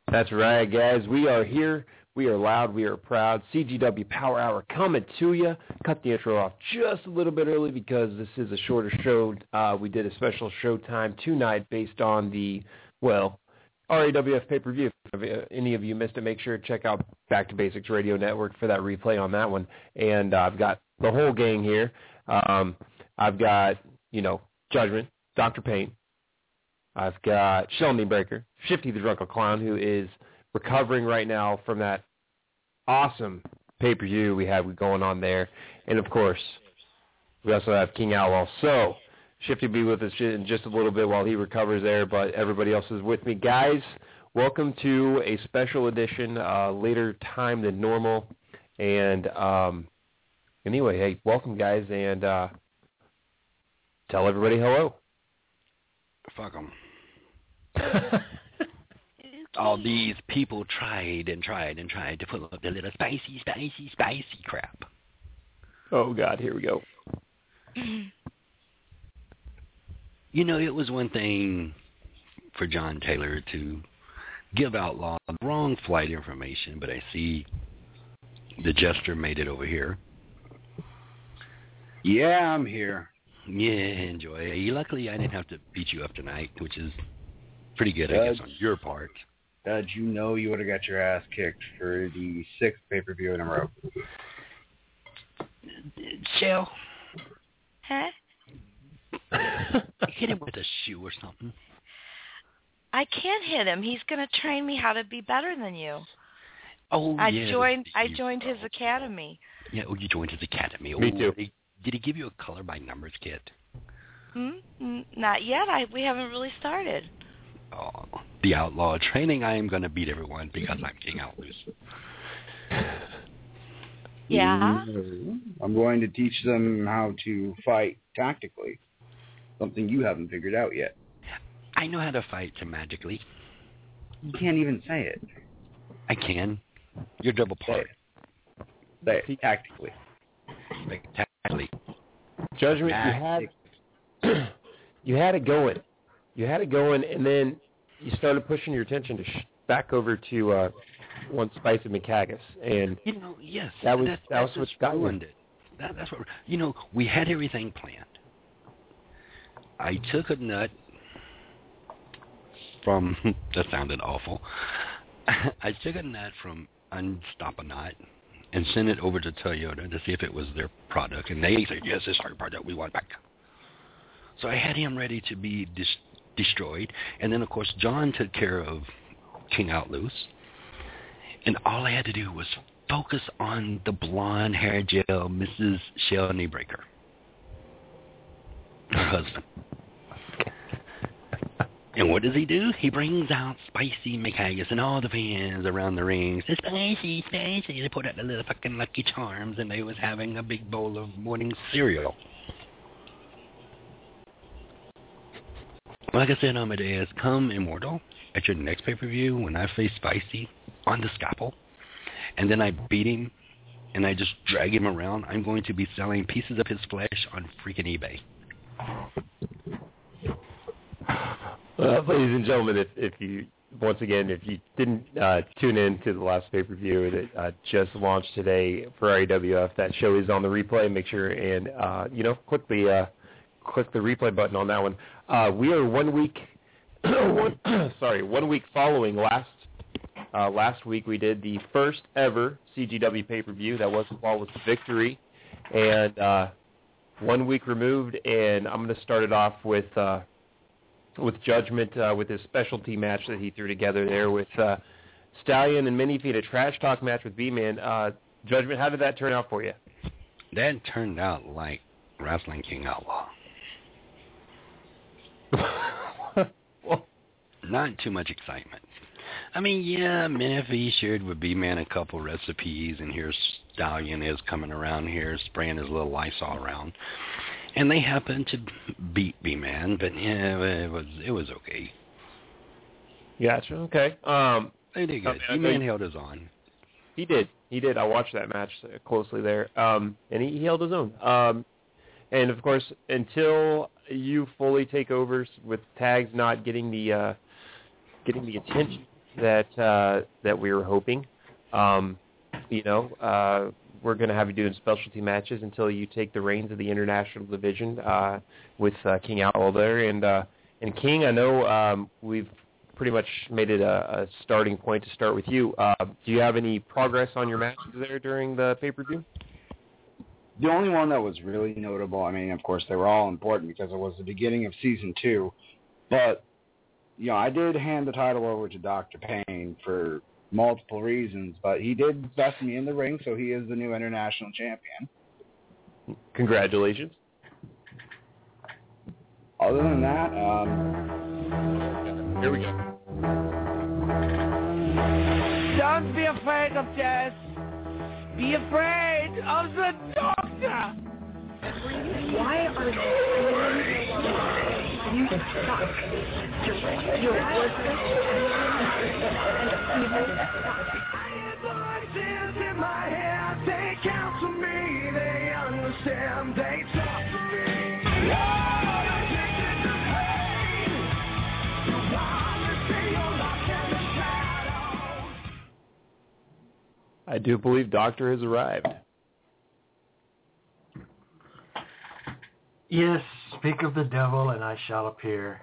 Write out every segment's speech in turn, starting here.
That's right, guys. We are here. We are loud. We are proud. CGW Power Hour coming to you. Cut the intro off just a little bit early because this is a shorter show. We did a special showtime tonight based on the, RAWF pay-per-view. If any of you missed it, make sure to check out Back to Basics Radio Network for that replay on that one. And I've got the whole gang here. I've got, Judgment, Dr. Payne. I've got Sheldon Breaker, Shifty the Drunken Clown, who is recovering right now from that awesome pay-per-view we had going on there. And, of course, we also have King Outlaw. So, Shifty will be with us in just a little bit while he recovers there, but everybody else is with me. Guys, welcome to a special edition, later time than normal. And anyway, hey, welcome, guys, and tell everybody hello. Fuck them. All these people tried to pull up the little spicy crap. Oh, God, here we go. It was one thing for John Taylor to give Outlaw wrong flight information, but I see the Jester made it over here. Yeah, I'm here. Yeah, enjoy. Luckily, I didn't have to beat you up tonight, which is pretty good, I guess, on your part. Did you know you would have got your ass kicked for the 6th pay-per-view in a row? Shell. Huh? Hit him with a shoe or something. I can't hit him. He's going to train me how to be better than you. Oh, I yeah. joined his academy. Yeah, you joined his academy. Me too. Did he give you a color by numbers kit? Not yet. We haven't really started. Oh, the Outlaw training. I am going to beat everyone because I'm King Outlaw. Yeah? I'm going to teach them how to fight tactically. Something you haven't figured out yet. I know how to fight magically. You can't even say it. I can. You're double part. Say it. Tactically. Spectacularly. Judgment, you had it going. You had it going, and then you started pushing your attention to back over to one Spicy McHaggis, and yes, that was what ruined it. That's what we had everything planned. I took a nut from that sounded awful. I took a nut from Unstop-A-Knot and sent it over to Toyota to see if it was their product, and they said, yes, it's our product, we want it back. So I had him ready to be destroyed, and then, of course, John took care of King Outloose, and all I had to do was focus on the blonde hair gel, Mrs. Shell Kneebreaker, her husband. And what does he do? He brings out Spicy McHaggis and all the fans around the ring. Says, spicy, spicy. They put out the little fucking Lucky Charms, and they was having a big bowl of morning cereal. Like I said, Amadeus, come Immortal at your next pay-per-view when I face Spicy on the scalpel, and then I beat him, and I just drag him around. I'm going to be selling pieces of his flesh on freaking eBay. Ladies and gentlemen, if you didn't tune in to the last pay-per-view that just launched today for RAWF, that show is on the replay. Make sure and click the replay button on that one. We are 1 week, 1 week following last week. We did the first ever CGW pay-per-view. That was Flawless Victory, and 1 week removed. And I'm going to start it off with Judgment with his specialty match that he threw together there with Stallion and Mini Feet, a trash talk match with B-Man. Judgment, how did that turn out for you? That turned out like Wrestling King Outlaw. Well, not too much excitement. I mean, yeah, Menifee shared with B-Man a couple recipes, and here's Stallion is coming around here spraying his little Lysol around. And they happened to beat B-Man, but yeah, it was okay. Gotcha. Okay. They did good. B-Man held his own. He did. I watched that match closely there, and he held his own. And of course, until you fully take over with tags not getting the attention that we were hoping. We're going to have you doing specialty matches until you take the reins of the international division with King Outlaw there. And King, I know we've pretty much made it a starting point to start with you. Do you have any progress on your matches there during the pay-per-view? The only one that was really notable, I mean, of course, they were all important because it was the beginning of Season 2, but, I did hand the title over to Dr. Payne for multiple reasons, but he did best me in the ring, so he is the new international champion. Congratulations. Other than that, here we go. Don't be afraid of death. Be afraid of the doctor. Why are you stuck? You're worthless. In my head, they counsel me, they understand, they talk to me. I do believe Doctor has arrived. Yes, speak of the devil and I shall appear.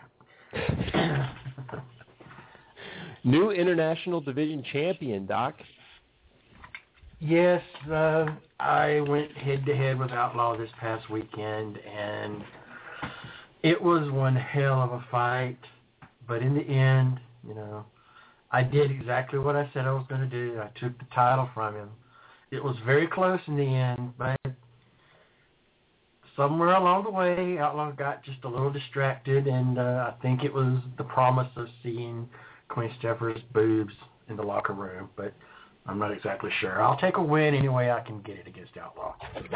New international division champion, Doc. Yes, I went head-to-head with Outlaw this past weekend, and it was one hell of a fight. But in the end, I did exactly what I said I was going to do. I took the title from him. It was very close in the end, but somewhere along the way, Outlaw got just a little distracted, and I think it was the promise of seeing Queen Stepha's boobs in the locker room, but I'm not exactly sure. I'll take a win any way I can get it against Outlaw.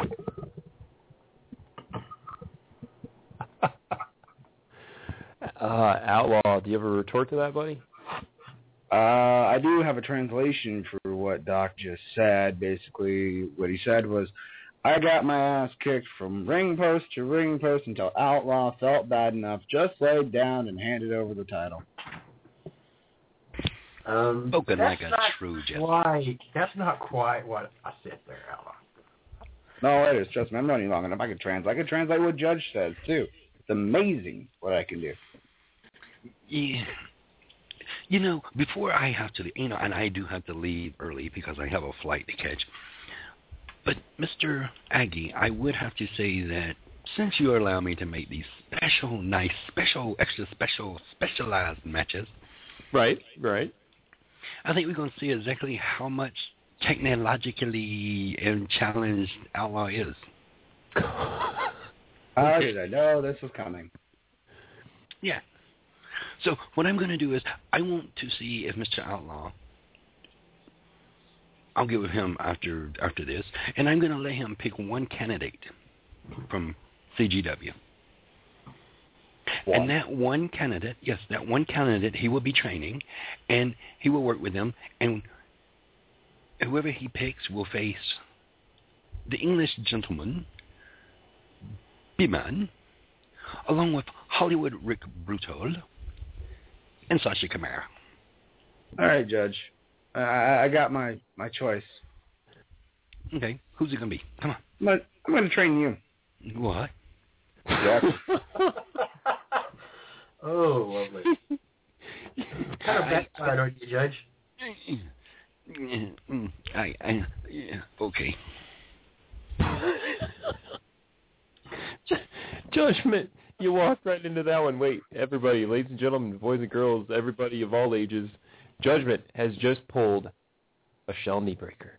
Outlaw, do you have a retort to that, buddy? I do have a translation for what Doc just said. Basically, what he said was, I got my ass kicked from ring post to ring post until Outlaw felt bad enough, just laid down and handed over the title. Spoken like a true gentleman. That's not quite what I said there, Outlaw. No, it is. Trust me, I'm running long enough. I can translate what Judge says, too. It's amazing what I can do. Yeah. Before I have to, and I do have to leave early because I have a flight to catch. But, Mr. Aggie, I would have to say that since you allow me to make these special, nice, special, extra special, specialized matches. Right. I think we're going to see exactly how much technologically challenged Outlaw is. How did I know this was coming? Yeah. So what I'm going to do is I want to see if Mr. Outlaw, I'll get with him after this, and I'm going to let him pick one candidate from CGW. And that one candidate, he will be training, and he will work with them, and whoever he picks will face the English gentleman, B-Man, along with Hollywood Rick Brutal, and Sasha Kamara. All right, Judge. I got my choice. Okay, who's it going to be? Come on. I'm going to train you. What? Yes. Oh, lovely. Kind of backfired on you, Judge. Okay. Judgment. You walked right into that one. Wait, everybody, ladies and gentlemen, boys and girls, everybody of all ages, Judgment has just pulled a Shell knee breaker.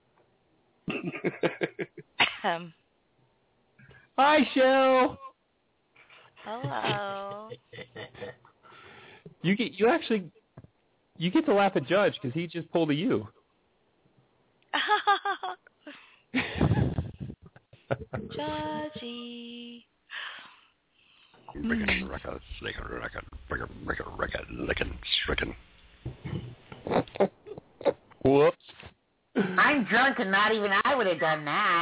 Hi, Shell. Hello. You get to laugh at Judge because he just pulled a you. Judgy. Whoops. I'm drunk and not even I would have done that.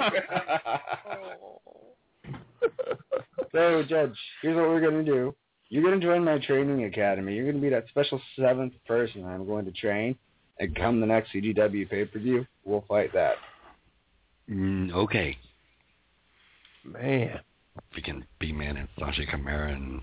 So, Judge, here's what we're going to do. you're going to join my training academy. You're going to be that special 7th person I'm going to train. And come the next CGW pay-per-view, we'll fight that. Okay. Man. Freaking B-Man and Sasha Kamara and...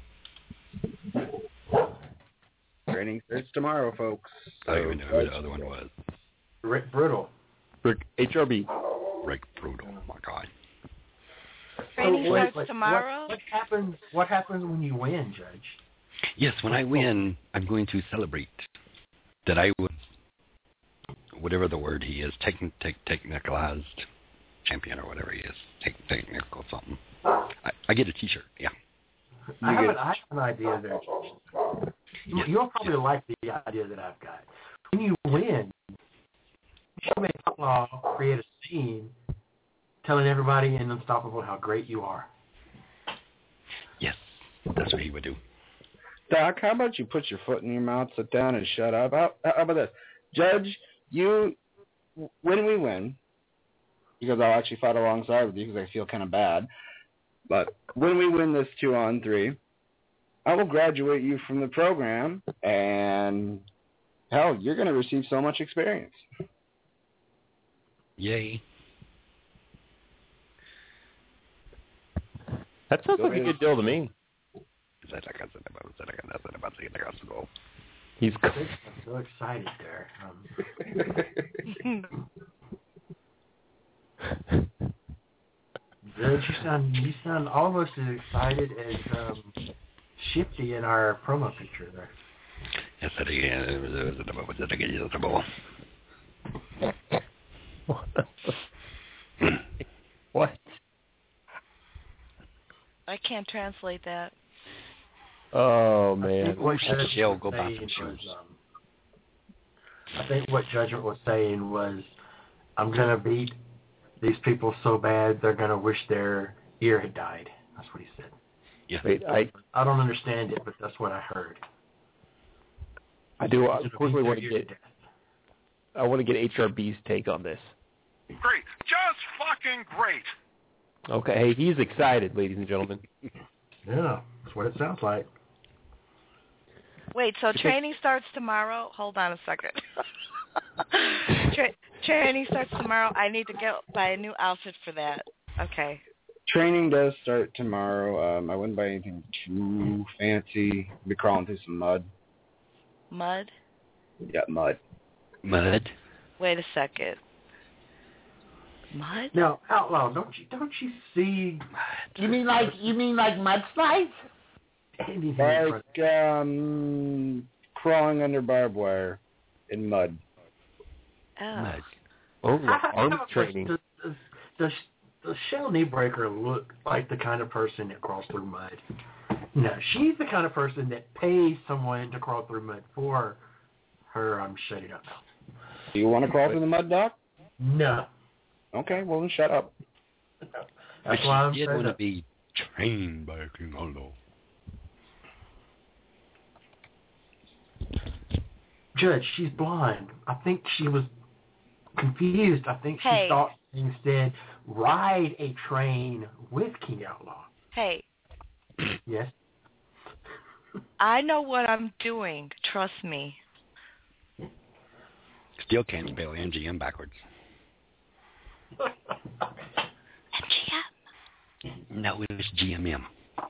Training starts tomorrow, folks. I don't even know who the other one was. Rick Brutal. HRB. Rick Brutal. Oh, my God. Training starts tomorrow? What happens when you win, Judge? Yes, when I win, I'm going to celebrate that I was, whatever the word he is, technicalized champion or whatever he is. Technical something. I get a T-shirt, yeah. I have an idea there. Yes, You'll probably like the idea that I've got. When you win, you should make Outlaw create a scene telling everybody in Unstoppable how great you are. Yes, that's what he would do. Doc, how about you put your foot in your mouth, sit down, and shut up? How about this? Judge, when we win, because I'll actually fight alongside with you because I feel kind of bad, but when we win this 2-on-3, I will graduate you from the program, and hell, you're going to receive so much experience. Yay. That sounds like a good deal to me. He's I'm so excited there. Judge, you sound almost as excited as Shifty in our promo picture there. Yes, that again. What? I can't translate that. Oh, man. Shell, go buy some shoes. I think what Judgment was saying was, I'm going to beat these people so bad they're going to wish their ear had died. That's what he said. Yeah. Wait, I don't understand it, but that's what I heard. I do quickly want to get... I want to get HRB's take on this. Great. Just fucking great. Okay, hey, he's excited, ladies and gentlemen. Yeah, that's what it sounds like. Wait, so training starts tomorrow? Hold on a second. Training starts tomorrow. I need to buy a new outfit for that. Okay. Training does start tomorrow. I wouldn't buy anything too fancy. Be crawling through some mud. Mud? Yeah, mud. Mud? Wait a second. Mud? Now, Outlaw, don't you see? You mean like mudslides? Like crawling under barbed wire in mud. Oh. Mud. Oh, arm training. Does Shell Kneebreaker look like the kind of person that crawls through mud? No, she's the kind of person that pays someone to crawl through mud for her. I'm shutting up now. Do you want to crawl through the mud, Doc? No. Okay, well then shut up. That's why I'm She did shut want to up. be trained by King Aldo. Judge, she's blind. I think she was confused. I think she thought instead ride a train with King Outlaw. Hey. Yes. I know what I'm doing. Trust me. Still can't spell MGM backwards. MGM? No, it's GMM.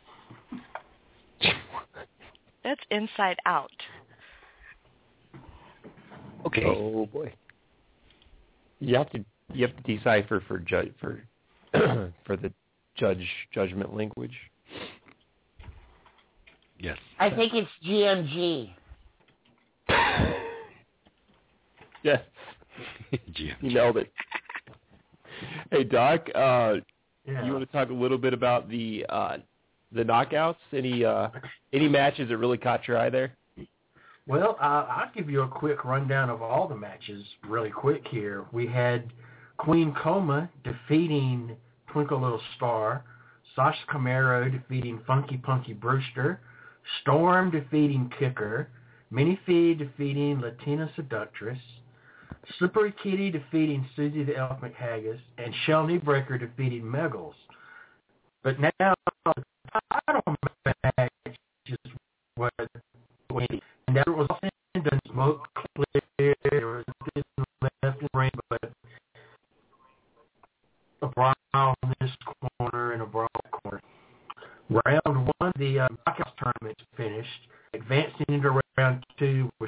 That's inside out. Okay. Oh boy. You have to decipher for for the judgment language. Yes. I think it's GMG. Yes. GMG. You nailed it. Hey Doc, Yeah. you want to talk a little bit about the knockouts? Any matches that really caught your eye there? Well, I'll give you a quick rundown of all the matches really quick here. We had Queen Coma defeating Twinkle Little Star, Sasha Camaro defeating Funky Punky Brewster, Storm defeating Kicker, Minifee defeating Latina Seductress, Slippery Kitty defeating Susie the Elf McHaggis, and Shell Kneebreaker defeating Megals. But now the title match is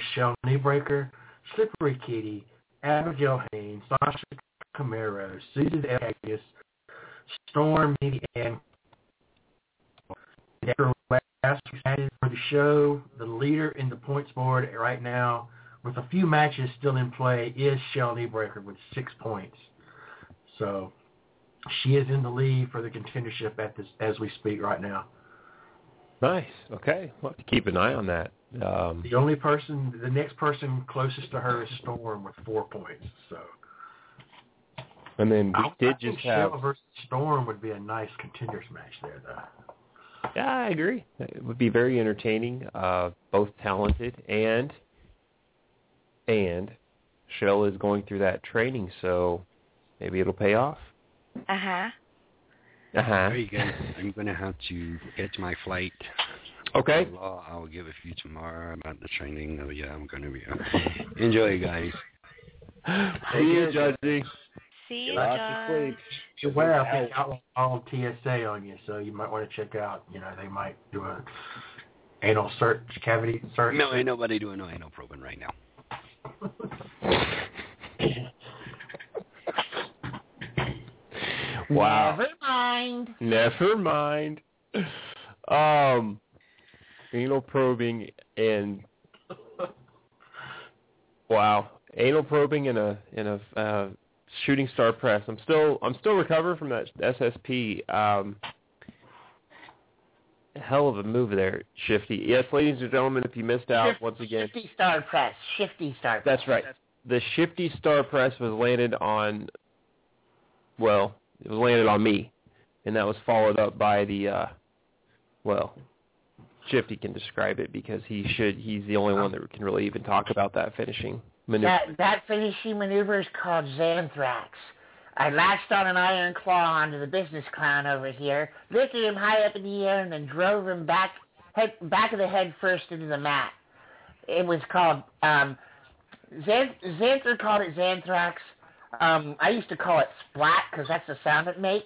Shell Kneebreaker, Slippery Kitty, Abigail Haynes, Sasha Camaro, Susan Elias, Storm, Mindy, and last for the show, the leader in the points board right now, with a few matches still in play, is Shell Kneebreaker with 6 points. So she is in the lead for the contendership as we speak right now. Nice. Okay. We'll have to keep an eye on that. The next person closest to her is Storm with 4 points. So. And then we did just have Shell versus Storm would be a nice contenders match there, though. Yeah, I agree. It would be very entertaining. Both talented, and Shell is going through that training, so maybe it'll pay off. Uh-huh. There you go. I'm going to have to get to my flight. Okay. I'll give a few tomorrow about the training. Oh, yeah, I'm going to be enjoy, guys. See you, Judgy. See you, Judge. Well, I think Outlaw TSA on you, so you might want to check out. They might do a anal cavity search. No, ain't nobody doing no anal probing right now. Wow. Never mind. Anal probing and wow, anal probing in a shooting star press. I'm still recovering from that SSP. Hell of a move there, Shifty. Yes, ladies and gentlemen, if you missed out once again. Shifty star press. That's right. The Shifty star press was landed on. Well, it was landed on me, and that was followed up by the. Shifty can describe it because he's the only one that can really even talk about that finishing maneuver. That finishing maneuver is called Xanthrax. I latched on an iron claw onto the business clown over here, lifted him high up in the air, and then drove him back of the head first into the mat. It was called Xanthar called it Xanthrax. I used to call it Splat because that's the sound it makes.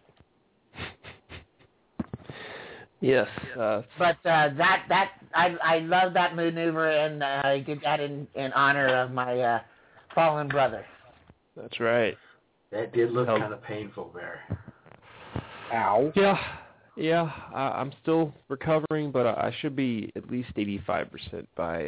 Yes. But I love that maneuver, and I did that in honor of my fallen brother. That's right. That did look kind of painful there. Ow. Yeah. I'm still recovering, but I should be at least 85%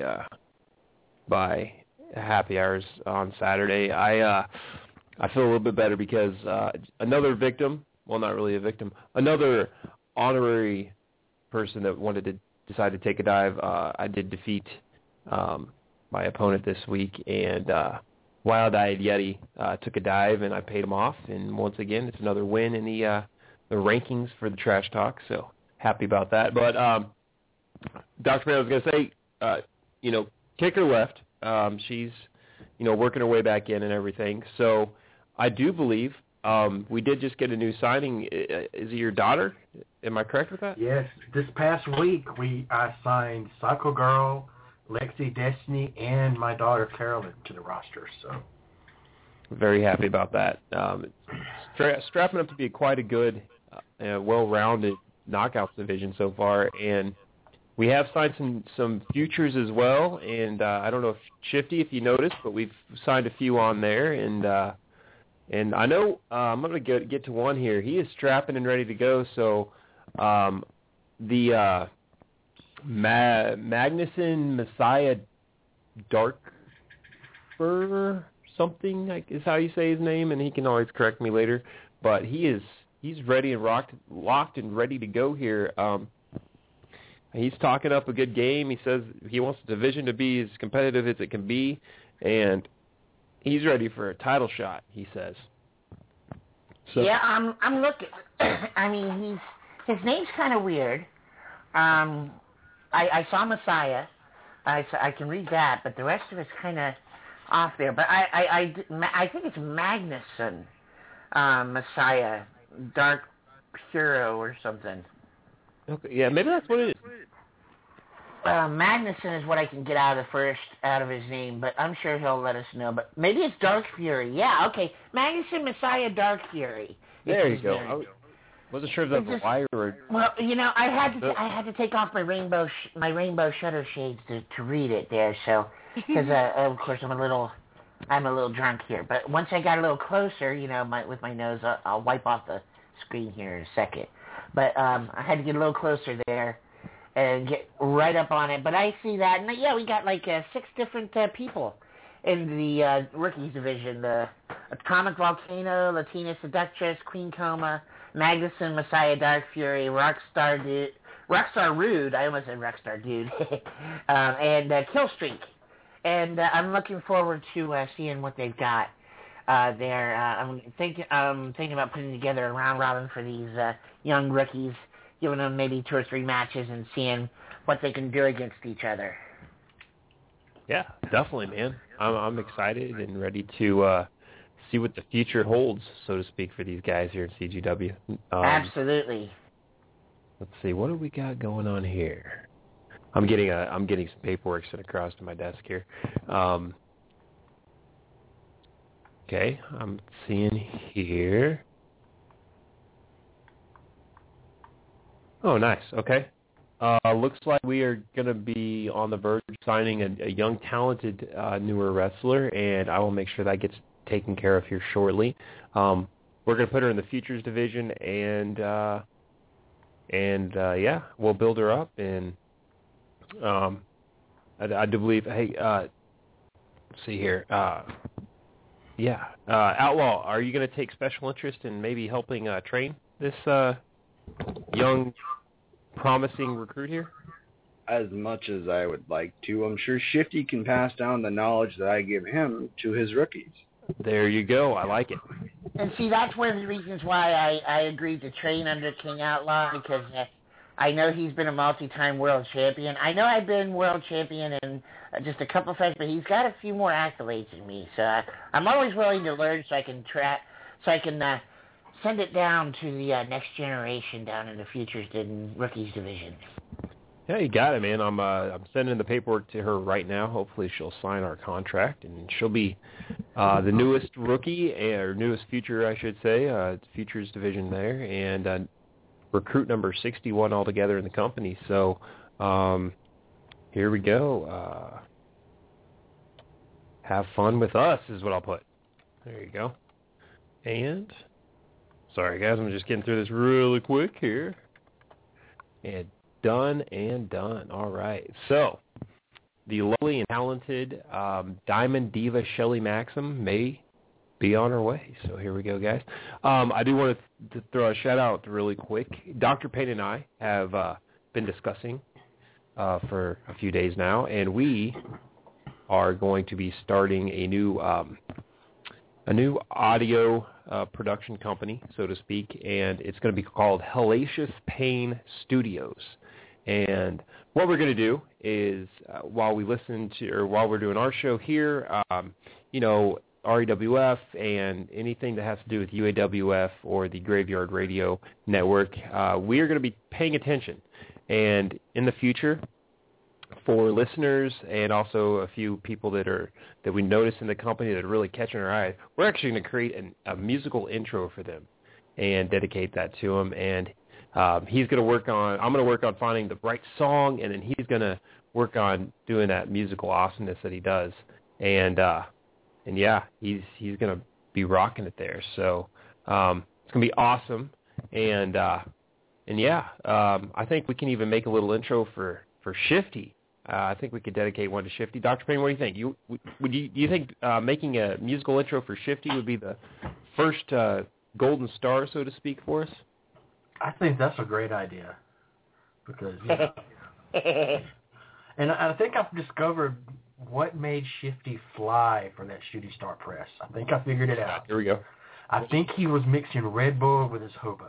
by happy hours on Saturday. I feel a little bit better because another victim, well, not really a victim, another honorary person that decided to take a dive. I did defeat my opponent this week, and Wild-Eyed Yeti took a dive, and I paid him off. And once again, it's another win in the rankings for the Trash Talk. So happy about that. But Dr. May, I was going to say, Kicker left. She's, working her way back in and everything. So I do believe we did just get a new signing. Is it your daughter? Am I correct with that? Yes. This past week, I signed Psycho Girl, Lexi Destiny, and my daughter Carolyn to the roster. So very happy about that. It's strapping up to be quite a good, well-rounded knockouts division so far, and we have signed some futures as well. And I don't know if Shifty, if you noticed, but we've signed a few on there, and I know I'm going to get to one here. He is strapping and ready to go. So the Magnuson Messiah Darkfur something is how you say his name, and he can always correct me later. But he's ready and locked and ready to go here. He's talking up a good game. He says he wants the division to be as competitive as it can be, and he's ready for a title shot, he says. So. Yeah, I'm looking. I mean, his name's kind of weird. I saw Messiah. I can read that, but the rest of it's kind of off there. But I think it's Magnuson Messiah, Dark Hero or something. Okay, yeah, maybe that's what it is. Magnuson is what I can get out of his name, but I'm sure he'll let us know. But maybe it's Dark Fury. Yeah, okay. Magnuson Messiah Dark Fury. There you go. Wasn't sure if that was a lie or. Well, I had to take off my rainbow shutter shades to read it there. So, because of course I'm a little drunk here. But once I got a little closer, with my nose, I'll wipe off the screen here in a second. But I had to get a little closer there and get right up on it. But I see that, and yeah, we got like 6 different people in the rookies division: the Atomic Volcano, Latina Seductress, Queen Coma, Magnuson, Messiah, Dark Fury, Rockstar Rude. I almost said Rockstar Dude, and Killstreak. And I'm looking forward to seeing what they've got there. I'm thinking about putting together a round robin for these young rookies, giving them maybe 2 or 3 matches and seeing what they can do against each other. Yeah, definitely, man. I'm excited and ready to see what the future holds, so to speak, for these guys here at CGW. Absolutely. Let's see, what do we got going on here? I'm getting some paperwork sent across to my desk here. Okay, I'm seeing here. Oh, nice. Okay. Looks like we are going to be on the verge of signing a young, talented, newer wrestler, and I will make sure that gets taken care of here shortly. We're going to put her in the Futures division, and yeah, we'll build her up, and I do believe. Hey, let's see here. Yeah, Outlaw, are you going to take special interest in maybe helping train this young, promising recruit here? As much as I would like to, I'm sure Shifty can pass down the knowledge that I give him to his rookies. There you go. I like it. And see, that's one of the reasons why I agreed to train under King Outlaw, because I know he's been a multi-time world champion. I know I've been world champion in just a couple of fights, but he's got a few more accolades than me. So I'm always willing to learn, so I can send it down to the next generation down in the Futures and Rookies division. Yeah, you got it, man. I'm sending the paperwork to her right now. Hopefully she'll sign our contract, and she'll be the newest rookie, or newest future, I should say, Futures division there, and recruit number 61 altogether in the company. So here we go. Have fun with us is what I'll put. There you go. And, sorry guys, I'm just getting through this really quick here. And done and done. All right. So, the lovely and talented Diamond Diva Shelly Maxim may be on her way. So here we go, guys. I do want to throw a shout out really quick. Dr. Payne and I have been discussing for a few days now, and we are going to be starting a new audio production company, so to speak, and it's going to be called Hellacious Pain Studios. And what we're going to do is, while we're doing our show here, REWF and anything that has to do with UAWF or the Graveyard Radio Network, we are going to be paying attention. And in the future, for listeners and also a few people that we notice in the company that are really catching our eye, we're actually going to create a musical intro for them and dedicate that to them. And I'm going to work on finding the right song, and then he's going to work on doing that musical awesomeness that he does. And yeah, he's going to be rocking it there. So it's going to be awesome. And yeah, I think we can even make a little intro for Shifty. I think we could dedicate one to Shifty. Dr. Payne, what do you think? Do you think making a musical intro for Shifty would be the first golden star, so to speak, for us? I think that's a great idea, because and I think I've discovered what made Shifty fly for that Shooting Star Press. I think I figured it out. Here we go. I think he was mixing Red Bull with his hobo.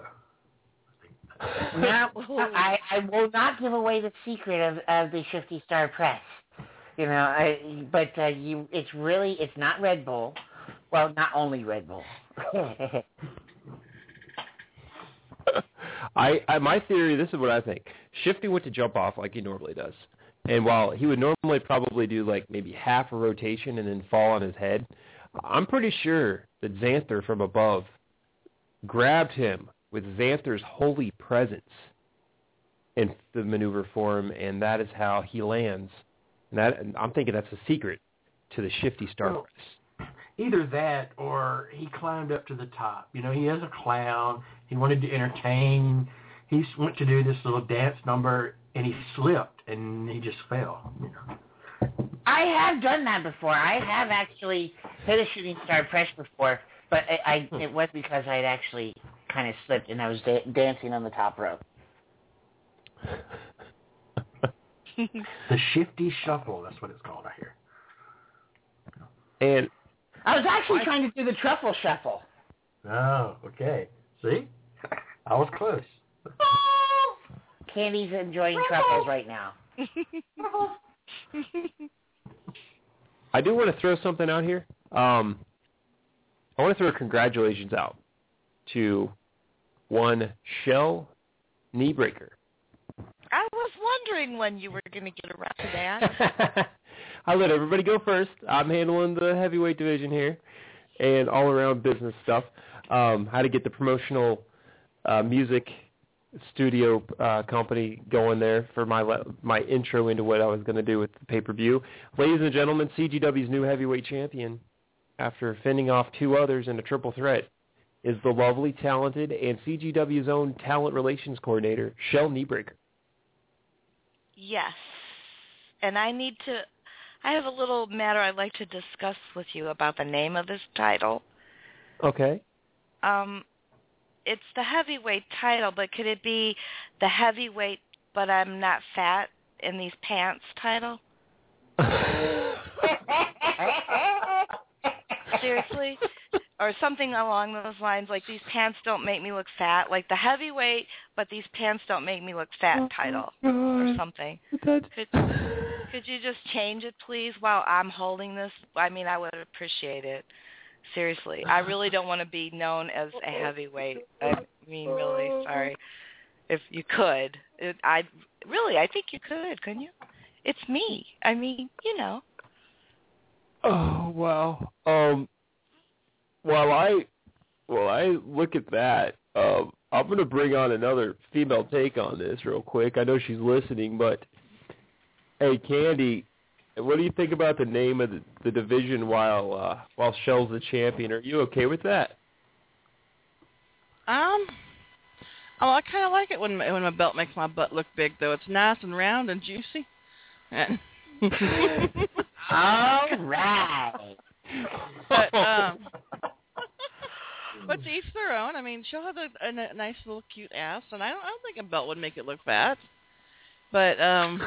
Now, I will not give away the secret of the Shifty Star Press. It's not Red Bull. Well, not only Red Bull. My theory, this is what I think. Shifty went to jump off like he normally does. And while he would normally probably do like maybe half a rotation and then fall on his head, I'm pretty sure that Xanther from above grabbed him with Xanther's holy presence in the maneuver form, and that is how he lands. And I'm thinking that's the secret to the shifty Stardust. Well, either that or he climbed up to the top. You know, he is a clown. He wanted to entertain. He went to do this little dance number, and he slipped, and he just fell. You know. I have done that before. I have actually hit a shooting star press before, but it was because I had actually kind of slipped, and I was dancing on the top rope. The shifty shuffle, that's what it's called, I hear. And I was actually trying to do the truffle shuffle. Oh, okay. See? I was close. Candy's enjoying truffles right now. I do want to throw something out here. I want to throw congratulations out to one Shell Kneebreaker. I was wondering when you were going to get around to that. I let everybody go first. I'm handling the heavyweight division here and all-around business stuff. How to get the promotional music studio company going there for my intro into what I was going to do with the pay-per-view. Ladies and gentlemen, CGW's new heavyweight champion, after fending off two others in a triple threat, is the lovely, talented, and CGW's own talent relations coordinator, Shell Kneebreaker. Yes. And I have a little matter I'd like to discuss with you about the name of this title. Okay. It's the heavyweight title, but could it be the heavyweight but I'm not fat in these pants title? Seriously? Or something along those lines, like these pants don't make me look fat, like the heavyweight but these pants don't make me look fat title or something. Could you just change it, please, while I'm holding this? I mean, I would appreciate it. Seriously. I really don't want to be known as a heavyweight. I mean, really, sorry. If you could. I think you could, couldn't you? It's me. I mean, you know. Oh, wow. While I look at that, I'm going to bring on another female take on this real quick. I know she's listening, but, hey, Candy, what do you think about the name of the division while Shell's the champion? Are you okay with that? I kind of like it when my belt makes my butt look big, though. It's nice and round and juicy. All right. But to each their own. I mean, she'll have a nice little cute ass, and I don't think a belt would make it look fat. But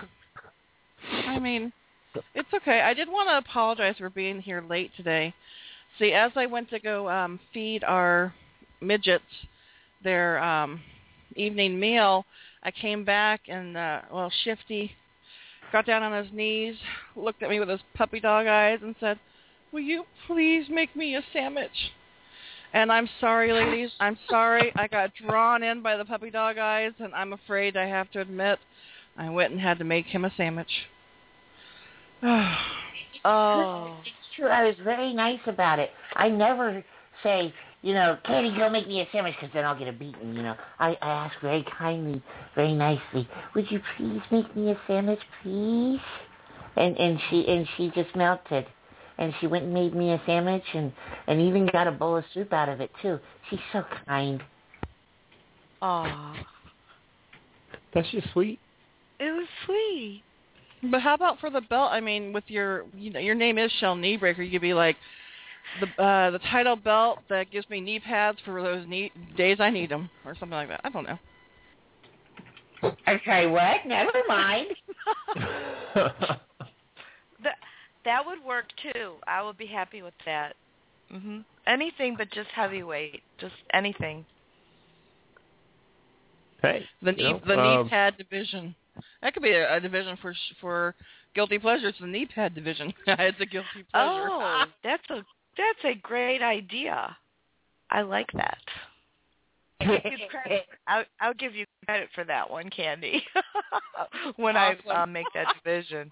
I mean, it's okay. I did want to apologize for being here late today. See, as I went to go feed our midgets their evening meal, I came back and Shifty got down on his knees, looked at me with his puppy dog eyes, and said, "Will you please make me a sandwich?" And I'm sorry, ladies. I'm sorry. I got drawn in by the puppy dog eyes, and I'm afraid I have to admit I went and had to make him a sandwich. Oh. It's true. I was very nice about it. I never say, Katie, go make me a sandwich, because then I'll get a beating, I ask very kindly, very nicely, would you please make me a sandwich, please? And she just melted. And she went and made me a sandwich and even got a bowl of soup out of it, too. She's so kind. Aw. That's just sweet. It was sweet. But how about for the belt? I mean, with your name is Shell Kneebreaker, you could be like, the title belt that gives me knee pads for those days I need them, or something like that. I don't know. Okay, what? Never mind. That would work too. I would be happy with that. Anything but just heavyweight. Just anything. Hey, the knee pad division. That could be a division for guilty pleasure. It's the knee pad division. It's a guilty pleasure. Oh, that's a great idea. I like that. I'll give you credit for that one, Candy. When awesome. I make that division.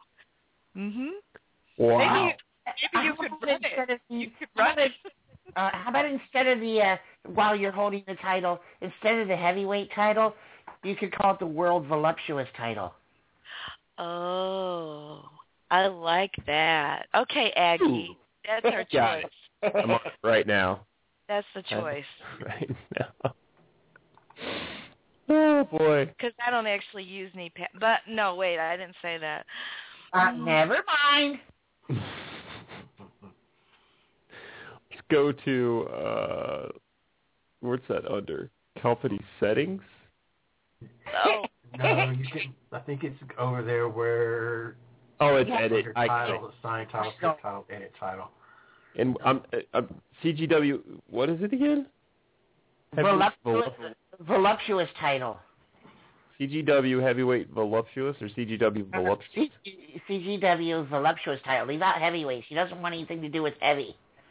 Wow. Maybe you could run it. You could run it. How about instead of the while you're holding the title, instead of the heavyweight title, you could call it the World Voluptuous title. Oh, I like that. Okay, Aggie, that's our choice. I'm on it right now. That's the choice. Right now. Oh, boy. Because I don't actually use knee pads. But, no, wait, I didn't say that. Never mind. Let's go to, what's that under? Company settings? Oh. No, you can. I think it's over there where. Oh, it's edit. Title, assign title, skip title, edit title. And CGW. What is it again? Voluptuous title. CGW heavyweight voluptuous or CGW voluptuous? CGW voluptuous title. Leave out heavyweight. She doesn't want anything to do with heavy.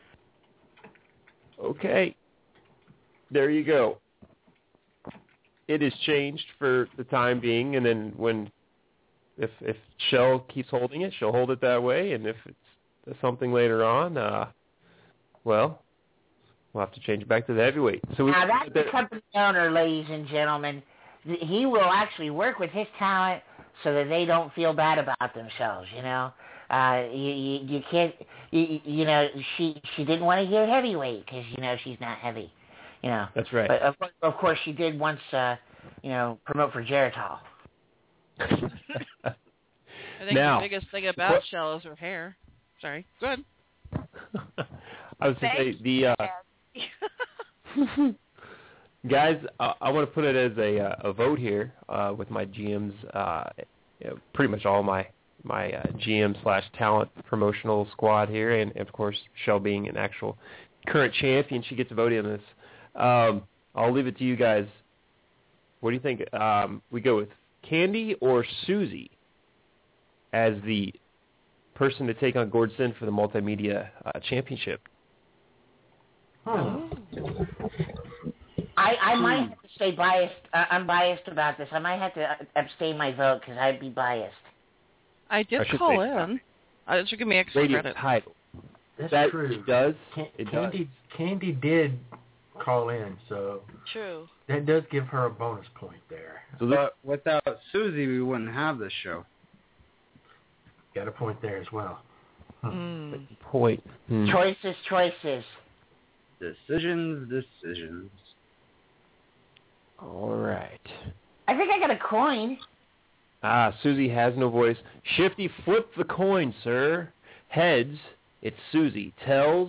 Okay. There you go. It is changed for the time being, and then if Shell keeps holding it, she'll hold it that way, and if it's something later on, well, we'll have to change it back to the heavyweight. So now that's the company owner, ladies and gentlemen. He will actually work with his talent so that they don't feel bad about themselves. You know, you can't. You know, she didn't want to hear heavyweight because she's not heavy. You know. That's right. But of course, she did once, promote for Geritol. I think the biggest thing about Shell is her hair. Sorry. Go ahead. I was going to say, guys, I want to put it as a vote here with my GMs, pretty much all my GM/talent promotional squad here, and of course, Shell being an actual current champion, she gets a vote in this. I'll leave it to you guys. What do you think? We go with Candy or Susie as the person to take on Gordon for the multimedia championship? I might have to stay biased. I'm biased about this. I might have to abstain my vote because I'd be biased. I did call in. That should give me extra radio credit. Title. That's true. It does. Candy did call in, so true. That does give her a bonus point there. But without Susie, we wouldn't have this show. Got a point there as well. Point. Choices. Decisions. All right. I think I got a coin. Susie has no voice. Shifty, flip the coin, sir. Heads, it's Susie. Tails,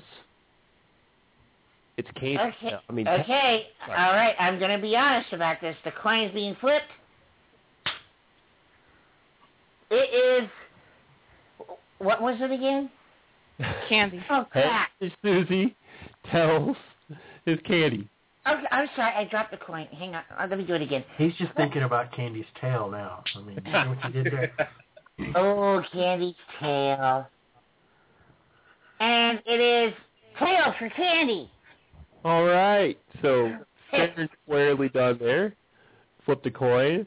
it's Candy. Okay. All right. I'm going to be honest about this. The coin's being flipped. It is. What was it again? Candy. Oh, crap. Heads is Susie. Tails is Candy. Okay, I'm sorry. I dropped the coin. Hang on. Let me do it again. He's just thinking about Candy's tail now. I mean, you see what you did there? Oh, Candy's tail. And it is tail for Candy. All right. So, fair and squarely done there. Flip the coin.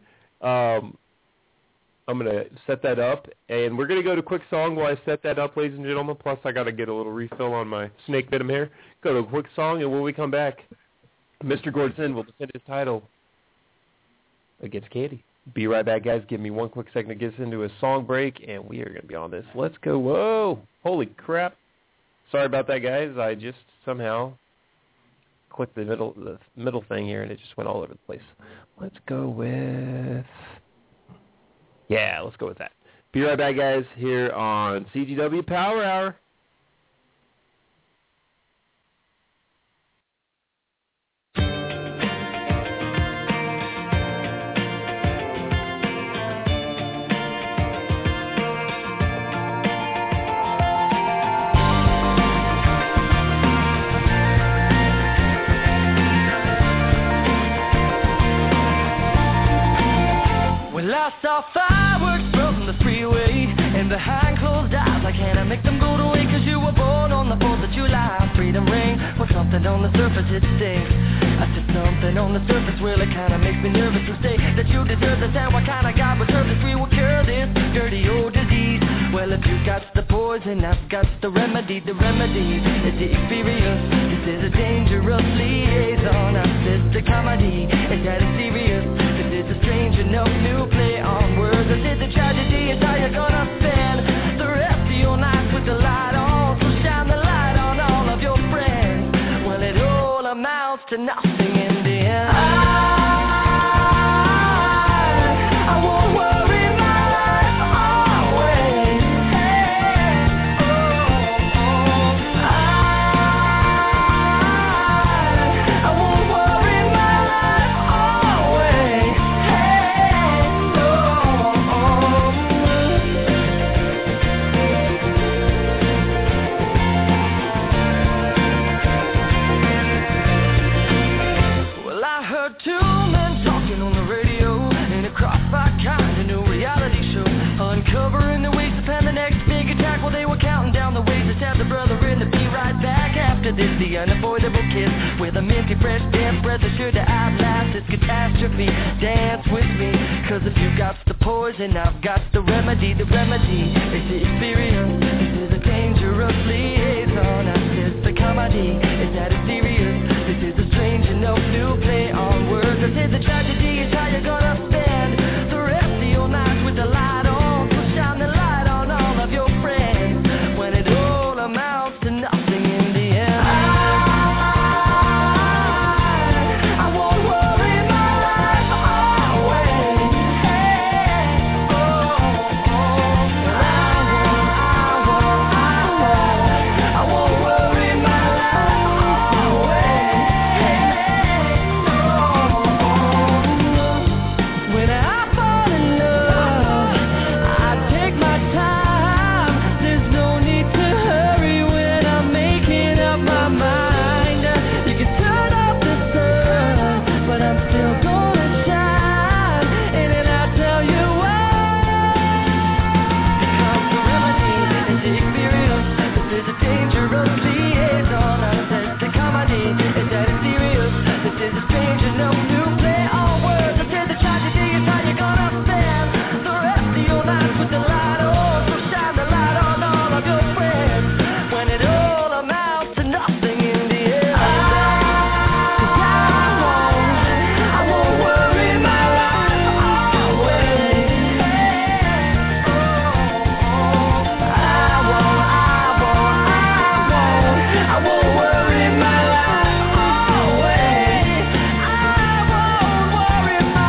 I'm going to set that up, and we're going to go to a quick song while I set that up, ladies and gentlemen. Plus, I got to get a little refill on my snake venom here. Go to a quick song, and when we come back, Mr. Gordon will defend his title against Candy. Be right back, guys. Give me one quick second to get us into a song break, and we are going to be on this. Let's go. Whoa. Holy crap. Sorry about that, guys. I just somehow clicked the middle thing here, and it just went all over the place. Let's go with... Yeah, let's go with that. Be right back, guys, here on CGW Power Hour. I saw fireworks from the freeway, and behind closed eyes, I can't make them go away, 'cause you were born on the 4th of July. Freedom ring, well, something on the surface, it stinks. I said something on the surface, well, it kinda makes me nervous to say that you deserve this, and what kind of God would serve this? We will cure this dirty old disease. Well, if you got the poison, I've got the remedy. The remedy is the experience. This is a dangerous liaison. comedy? Is that it serious? This is a strange enough new play on words. Is it the tragedy? Is how you're gonna spend the rest of your night with the light on? So shine the light on all of your friends. Well, it all amounts to nothing in the end. I won't worry my life always. I won't worry my life always. Well, I heard two men talking on the radio, and it crossed my kind of new reality show, uncovering the ways to plan the next big attack. Well, they were counting down the ways to stab the brother in to be right back after this. The unavoidable kiss with a minty fresh damp breath assured to outlast this catastrophe. Dance with me, cause if you got the poison, I've got the remedy. The remedy is the experience. This is a dangerous liaison. I said the comedy. Is that it serious? This is a strange enough new play on words. I said the tragedy is how you're gonna spend the rest of your night with the light on. So shine the light on all of your friends when it all amounts to nothing in the end. I won't worry my life always. I won't worry my life always. When I fall in love, I take my time. There's no need to hurry when I'm making up my mind. You can turn off the sun, but I'm still gonna shine. And then I'll tell you why. Because the remedy is the experience. This is a dangerous liaison. I said the comedy is that it's serious. This is a strange enough new play on words. I said the tragedy is how you're gonna spend the rest of your life with the light on. So shine the light on all of your friends when it all amounts to nothing in the end. I won't worry my life always. I won't worry my life always. I won't worry my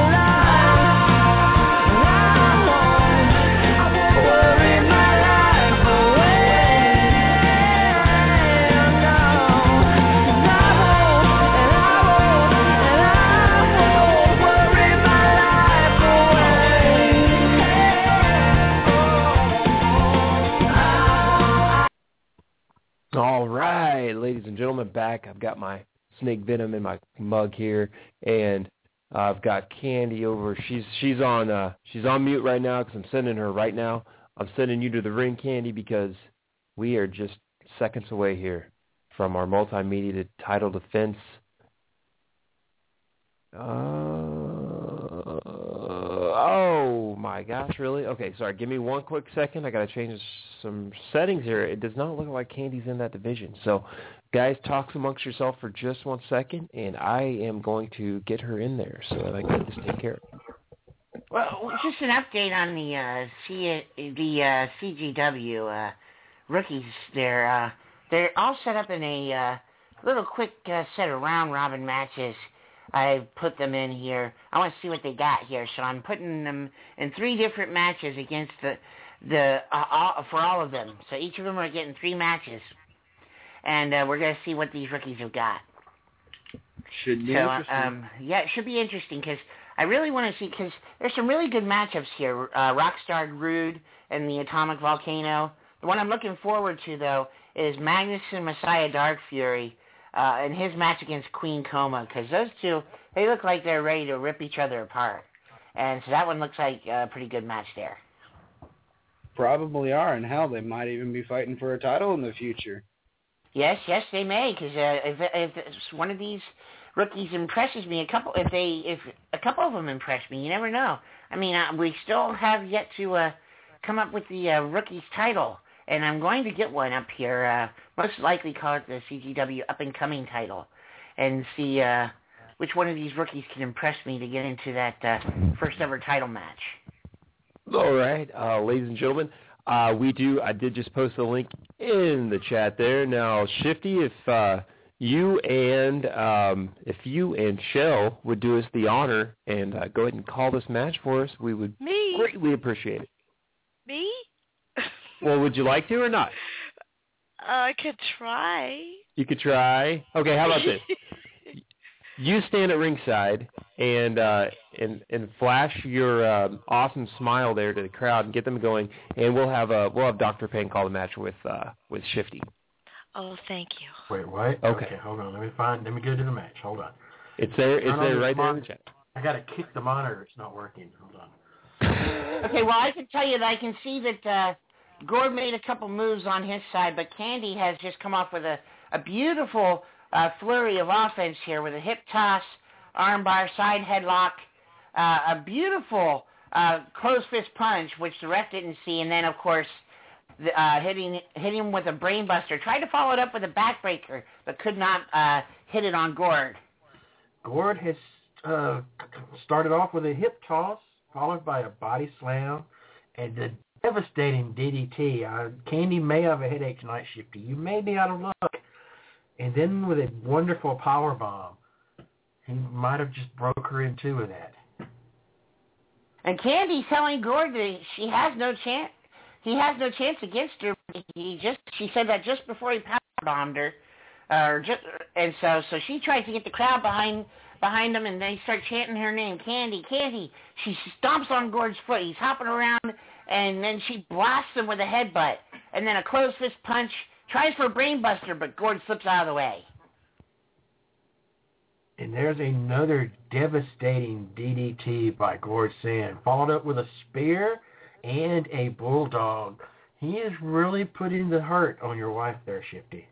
All right, ladies and gentlemen, back. I've got my snake venom in my mug here, and I've got Candy over. She's on mute right now because I'm sending her right now. I'm sending you to the ring, Candy, because we are just seconds away here from our multimedia title defense. Oh my gosh, really? Okay, sorry. Give me one quick second. I got to change some settings here. It does not look like Candy's in that division. So, guys, talk amongst yourself for just 1 second, and I am going to get her in there so that I can just take care of it. Well, just an update on the CGW rookies. They're all set up in a little quick set of round-robin matches. I put them in here. I want to see what they got here, so I'm putting them in 3 different matches against for all of them. So each of them are getting 3 matches, and we're going to see what these rookies have got. Should be interesting. Yeah, it should be interesting because I really want to see, because there's some really good matchups here. Rockstar Rude and the Atomic Volcano. The one I'm looking forward to, though, is Magnus and Messiah Dark Fury and his match against Queen Coma, because those two, they look like they're ready to rip each other apart. And so that one looks like a pretty good match there. Probably are, and hell, they might even be fighting for a title in the future. Yes, they may, because if one of these rookies impresses me, if a couple of them impress me, you never know. I mean, we still have yet to come up with the rookies title, and I'm going to get one up here. Most likely call it the CGW Up and Coming title, and see which one of these rookies can impress me to get into that first ever title match. All right, ladies and gentlemen, I did just post a link in the chat there. Now, Shifty, if you and Shell would do us the honor and go ahead and call this match for us, we would greatly appreciate it. Me? Well, would you like to or not? I could try. You could try. Okay, how about this? You stand at ringside and flash your awesome smile there to the crowd and get them going, and we'll have Dr. Payne call the match with Shifty. Oh, thank you. Wait, what? Okay, hold on. Let me go to the match. Hold on. It's there right there in the chat. I got to kick the monitor. It's not working. Hold on. Okay, well, I can tell you that I can see that Gord made a couple moves on his side, but Candy has just come off with a beautiful flurry of offense here with a hip toss, armbar, side headlock, a beautiful closed fist punch, which the ref didn't see, and then, of course, hitting him with a brainbuster. Tried to follow it up with a backbreaker, but could not hit it on Gord. Gord has started off with a hip toss, followed by a body slam, and a devastating DDT. Candy may have a headache tonight, Shifty. You may be out of luck. And then with a wonderful power bomb, he might have just broke her in two with that. And Candy's telling Gord that she has no chance. He has no chance against her. She said that just before he power bombed her, and so she tries to get the crowd behind him, and they start chanting her name, Candy, Candy. She stomps on Gord's foot. He's hopping around, and then she blasts him with a headbutt, and then a closed fist punch. Tries for a brainbuster, but Gord slips out of the way. And there's another devastating DDT by Gord Sand, followed up with a spear and a bulldog. He is really putting the hurt on your wife there, Shifty.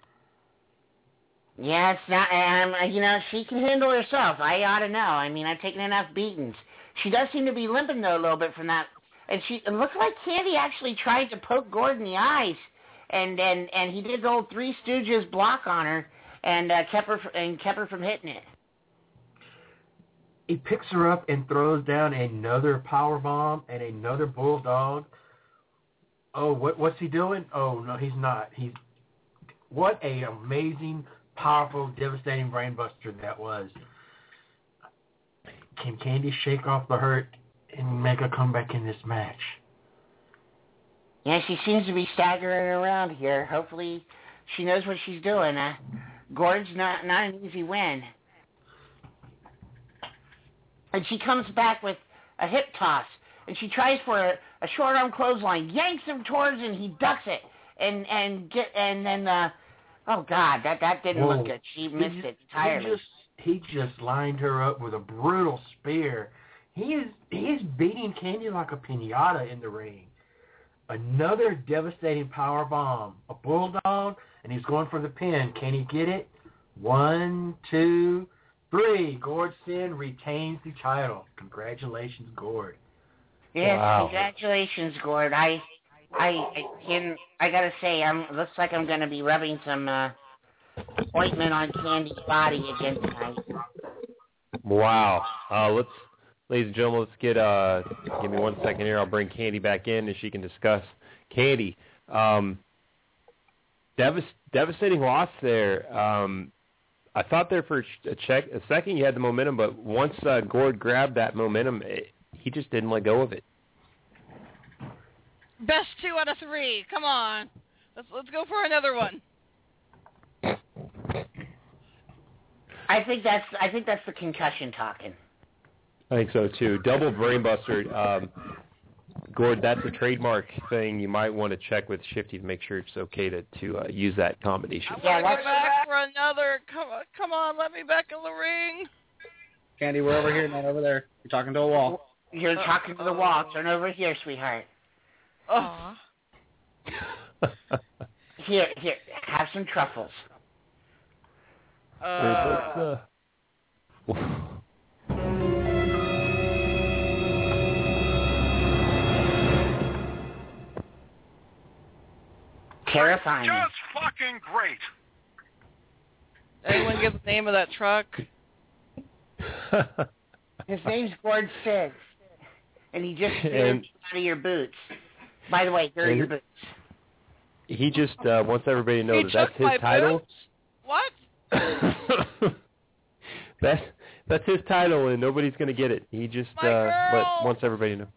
Yeah, it's not, she can handle herself. I ought to know. I mean, I've taken enough beatings. She does seem to be limping, though, a little bit from that. And it looks like Candy actually tried to poke Gord in the eyes. And he did the old Three Stooges block on her and kept her from hitting it. He picks her up and throws down another power bomb and another bulldog. Oh, what's he doing? Oh no, he's not. What a amazing, powerful, devastating brainbuster that was. Can Candy shake off the hurt and make a comeback in this match? Yeah, she seems to be staggering around here. Hopefully she knows what she's doing. Gord's not an easy win. And she comes back with a hip toss, and she tries for a short arm clothesline, yanks him towards, and he ducks it, and then oh God, that didn't look good. She missed it entirely. He just lined her up with a brutal spear. He's beating Candy like a piñata in the ring. Another devastating power bomb, a bulldog, and he's going for the pin. Can he get it? 1, 2, 3. Gord Sin retains the title. Congratulations, Gord. Yes, wow. Congratulations, Gord. I gotta say, looks like I'm gonna be rubbing some ointment on Candy's body again tonight. Wow. Ladies and gentlemen, let's get, give me 1 second here. I'll bring Candy back in and she can discuss. Candy, devastating loss there. I thought there for a second you had the momentum, but once Gord grabbed that momentum, he just didn't let go of it. Best 2 out of 3. Come on. Let's go for another one. I think that's the concussion talking. I think so, too. Double brainbuster. Gord, that's a trademark thing. You might want to check with Shifty to make sure it's okay to use that combination. I want to go back for another. Come on, let me back in the ring. Candy, we're over here, not over there. You're talking to a wall. You're talking to the wall. Turn over here, sweetheart. Oh. Here, have some truffles. Terrifying. Just fucking great. Anyone get the name of that truck? His name's Gord Siggs, and he just threw out of your boots. By the way, here are your boots. He just wants everybody to know that's his title. Boots? What? That's his title, and nobody's going to get it. He just wants everybody to know.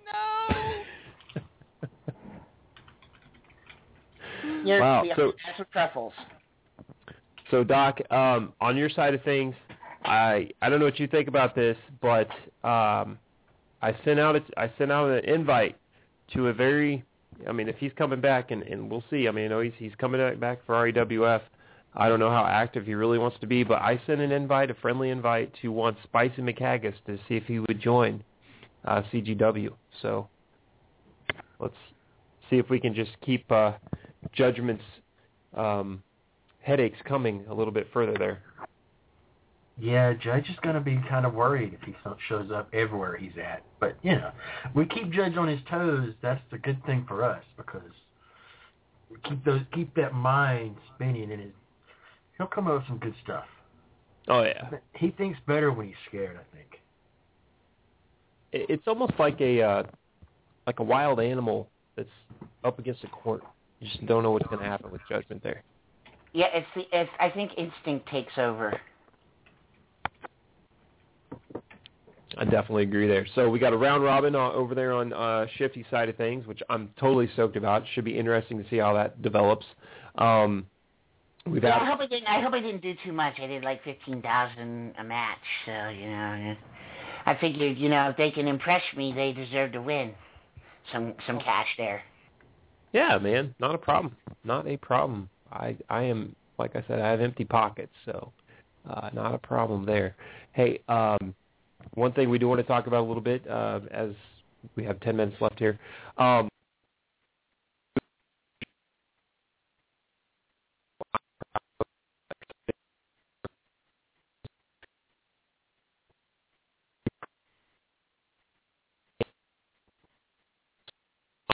No. Wow. So that's with truffles. So, Doc, on your side of things, I don't know what you think about this, but I sent out an invite to a very, I mean, if he's coming back, and we'll see. I mean, I know he's coming back for REWF. I don't know how active he really wants to be, but I sent an invite, a friendly invite, to one Spicy McHaggis to see if he would join CGW. So let's see if we can just keep Judgment's headaches coming a little bit further there. Yeah, Judge is going to be kind of worried if he shows up everywhere he's at. But, you know, we keep Judge on his toes. That's the good thing for us because we keep that mind spinning in his. He'll come up with some good stuff. Oh, yeah. He thinks better when he's scared, I think. It's almost like a wild animal that's up against a court. You just don't know what's going to happen with Judgment there. Yeah, I think instinct takes over. I definitely agree there. So we got a round robin over there on Shifty's side of things, which I'm totally stoked about. Should be interesting to see how that develops. I hope I didn't do too much. I did like 15,000 a match, so I figured if they can impress me, they deserve to win some cash there. Yeah, man, not a problem. Not a problem. I am, like I said, I have empty pockets, so not a problem there. Hey, one thing we do want to talk about a little bit as we have 10 minutes left here.